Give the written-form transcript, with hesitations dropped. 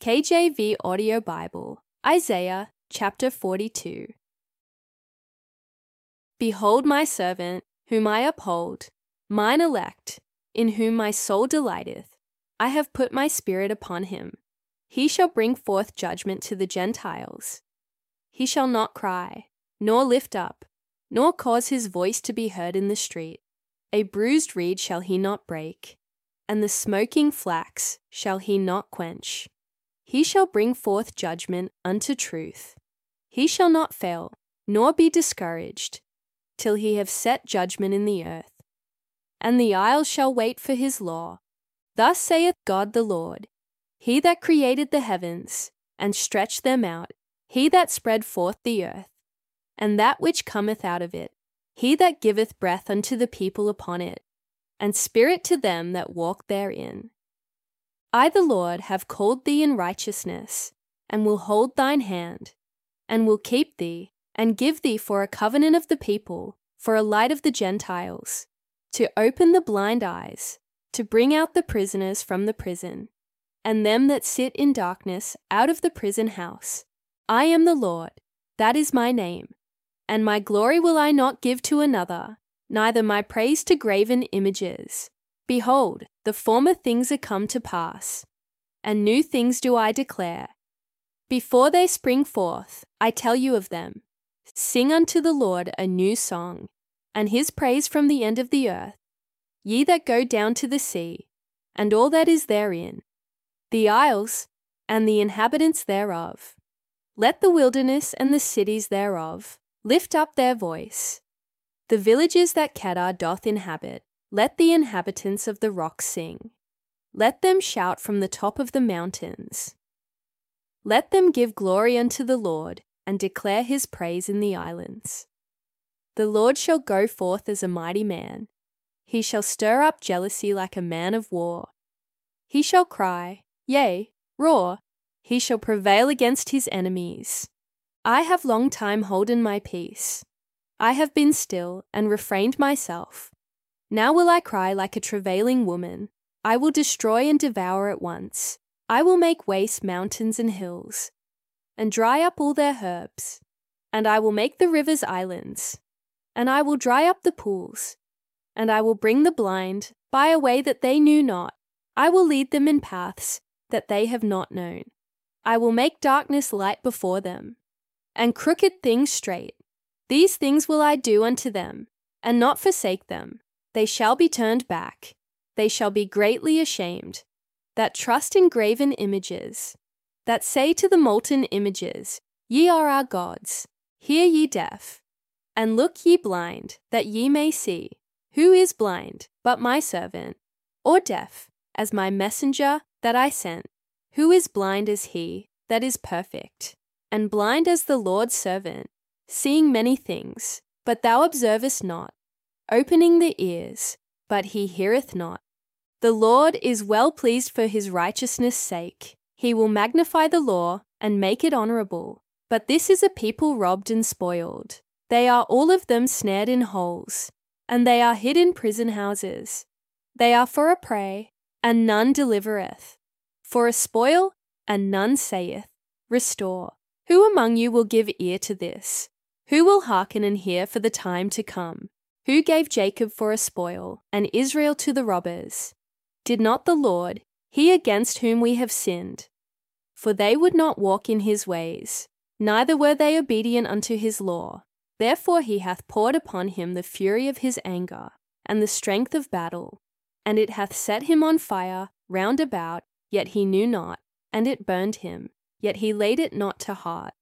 KJV Audio Bible, Isaiah chapter 42. Behold my servant, whom I uphold, mine elect, in whom my soul delighteth. I have put my spirit upon him. He shall bring forth judgment to the Gentiles. He shall not cry, nor lift up, nor cause his voice to be heard in the street. A bruised reed shall he not break, and the smoking flax shall he not quench. He shall bring forth judgment unto truth. He shall not fail, nor be discouraged, till he have set judgment in the earth. And the isles shall wait for his law. Thus saith God the Lord, He that created the heavens, and stretched them out, He that spread forth the earth, and that which cometh out of it, He that giveth breath unto the people upon it, and spirit to them that walk therein. I the Lord have called thee in righteousness, and will hold thine hand, and will keep thee, and give thee for a covenant of the people, for a light of the Gentiles, to open the blind eyes, to bring out the prisoners from the prison, and them that sit in darkness out of the prison house. I am the Lord, that is my name, and my glory will I not give to another, neither my praise to graven images. Behold, the former things are come to pass, and new things do I declare. Before they spring forth, I tell you of them. Sing unto the Lord a new song, and his praise from the end of the earth. Ye that go down to the sea, and all that is therein, the isles, and the inhabitants thereof. Let the wilderness and the cities thereof lift up their voice. The villages that Kedar doth inhabit, let the inhabitants of the rocks sing. Let them shout from the top of the mountains. Let them give glory unto the Lord, and declare his praise in the islands. The Lord shall go forth as a mighty man. He shall stir up jealousy like a man of war. He shall cry, yea, roar. He shall prevail against his enemies. I have long time holden my peace. I have been still, and refrained myself. Now will I cry like a travailing woman. I will destroy and devour at once. I will make waste mountains and hills, and dry up all their herbs. And I will make the rivers islands, and I will dry up the pools. And I will bring the blind by a way that they knew not. I will lead them in paths that they have not known. I will make darkness light before them, and crooked things straight. These things will I do unto them, and not forsake them. They shall be turned back. They shall be greatly ashamed, that trust in graven images, that say to the molten images, Ye are our gods. Hear ye deaf, and look ye blind, that ye may see. Who is blind but my servant, or deaf as my messenger that I sent? Who is blind as he that is perfect, and blind as the Lord's servant, seeing many things, but thou observest not, opening the ears, but he heareth not. The Lord is well pleased for his righteousness' sake. He will magnify the law and make it honorable. But this is a people robbed and spoiled. They are all of them snared in holes, and they are hid in prison houses. They are for a prey, and none delivereth, for a spoil, and none saith, Restore. Who among you will give ear to this? Who will hearken and hear for the time to come? Who gave Jacob for a spoil, and Israel to the robbers? Did not the Lord, he against whom we have sinned? For they would not walk in his ways, neither were they obedient unto his law. Therefore he hath poured upon him the fury of his anger, and the strength of battle. And it hath set him on fire round about, yet he knew not, and it burned him, yet he laid it not to heart.